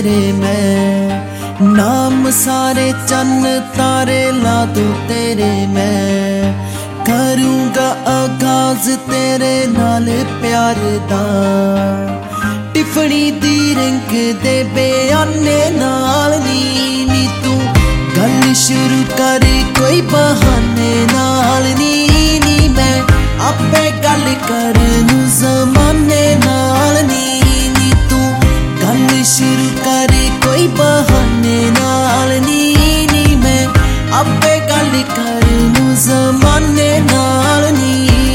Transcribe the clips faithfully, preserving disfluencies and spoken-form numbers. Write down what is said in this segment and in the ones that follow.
तेरे मैं, नाम सारे चन्न तारे ला दूं तेरे मैं। करूँगा आगाज तेरे नाल प्यार दा, टिफनी दी रिंग दे बयाने नाल नी नी तू गल शुरू कर कोई बहाने नाल नी नी मैं आपे गल करनू ज़माने नाल नी नी तू गल शुरू कर कोई बहाने नाल नी नी मैं आपे गल करनू ज़माने नाल नी।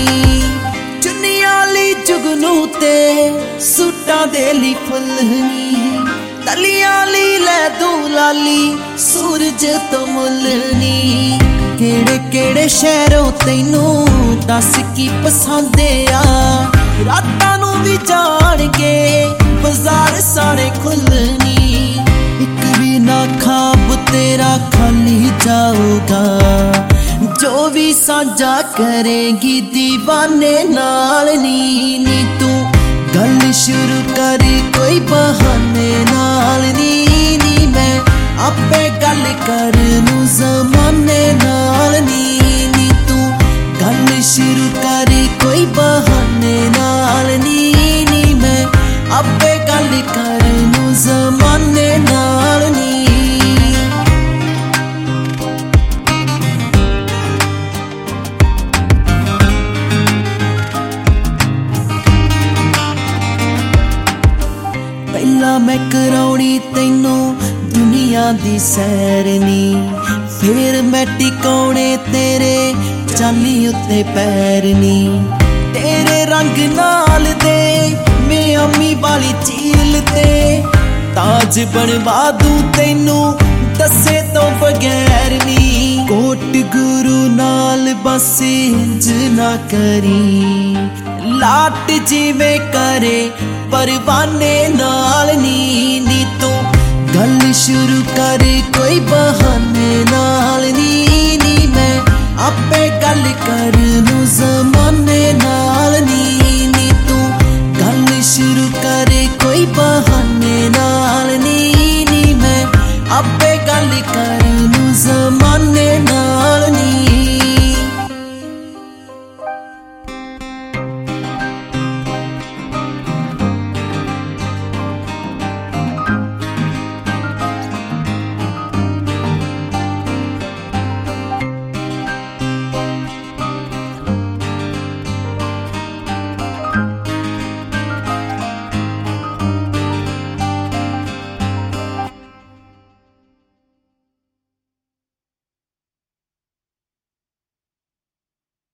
जुगनू ते सूटा दे ली फुलनी, तलियां ली लै दूं लाली सूरज तो मुलनी। केड़े केड़े शहरों तैनू दस की पसंद आ, रातां नू भी जान के बाजार सारे खुलनी। एक भी ना खाब तेरा खाली जाऊगा, जो भी साझा करेगी दीवाने नाल नी नी तू गल शुरू कर कोई बहाने नाल नी नी मैं आपे गल करनू ज़माने नाल नी नी तू गल शुरू कर कोई बहाने नाल नी नी मैं आपे गल करनू ज़माने नाल नी। पहला मैं कराउणी तैनू दुनिया दी सैरनी, फिर मैं टिकाउणे तेरे चाली उत्ते पैरनी। तेरे रंग नाल दे मैं अम्मी वाली झील ते ताज बनवा दूं तैनू दसे तो बगैर नी। कोट गुरु नाल बस इंज ना करी, लाट जिवें करे परवाने नाल नी नी तू गल शुरू कर कोई बहाने नाल नी नी मैं आपे गल कर